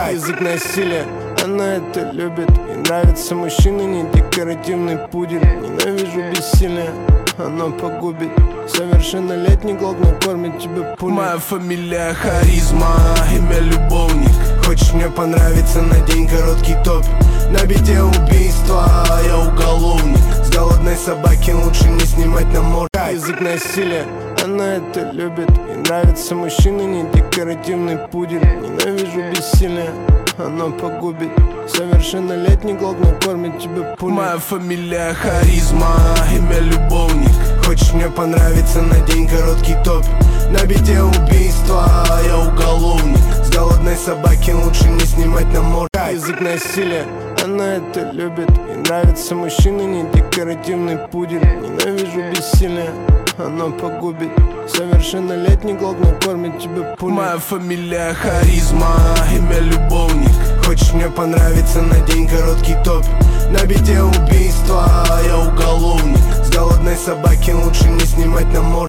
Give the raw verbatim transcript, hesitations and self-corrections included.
Язык насилия, она это любит. Ей нравится мужчина, не декоративный пудель. Ненавижу бессилие, оно погубит. Совершеннолетний глок накормит тебя пулей. Моя фамилия Харизма, имя любовник. Хочешь мне понравиться, надень короткий топ. На бите убийства, я уголовник. С голодной собаки лучше не снимать на морду. Язык насилия, она это любит. Ей нравится мужчина, не декоративный пудель. Ненавижу бессилие, оно погубит. Совершеннолетний глок накормит тебя пулей. Моя фамилия Харизма, имя любовник. Хочешь мне понравиться, надень короткий топ. На бите убийства, я уголовник. С голодной собаки лучше не снимать на морду. Язык насилия, она это любит. Ей нравится мужчина, не декоративный пудель. Ненавижу бессилие, оно погубит. Совершеннолетний глок накормит тебя пулей. Моя фамилия Харизма, имя любовник. Хочешь мне понравиться, надень короткий топ. На бите убийства, я уголовник. С голодной собаки лучше не снимать на морду.